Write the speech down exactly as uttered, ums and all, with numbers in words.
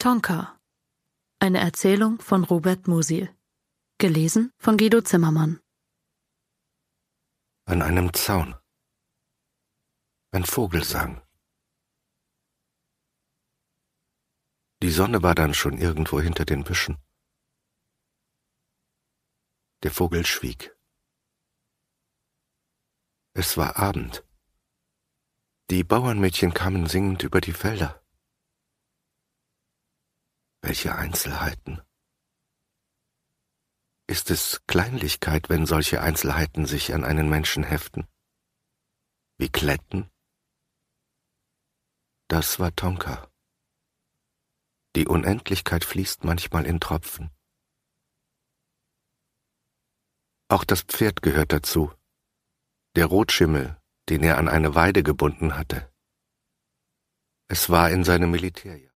Tonka. Eine Erzählung von Robert Musil. Gelesen von Guido Zimmermann. An einem Zaun. Ein Vogel sang. Die Sonne war dann schon irgendwo hinter den Büschen. Der Vogel schwieg. Es war Abend. Die Bauernmädchen kamen singend über die Felder. Welche Einzelheiten! Ist es Kleinlichkeit, wenn solche Einzelheiten sich an einen Menschen heften? Wie Kletten? Das war Tonka. Die Unendlichkeit fließt manchmal in Tropfen. Auch das Pferd gehört dazu. Der Rotschimmel, den er an eine Weide gebunden hatte. Es war in seinem Militärjahr.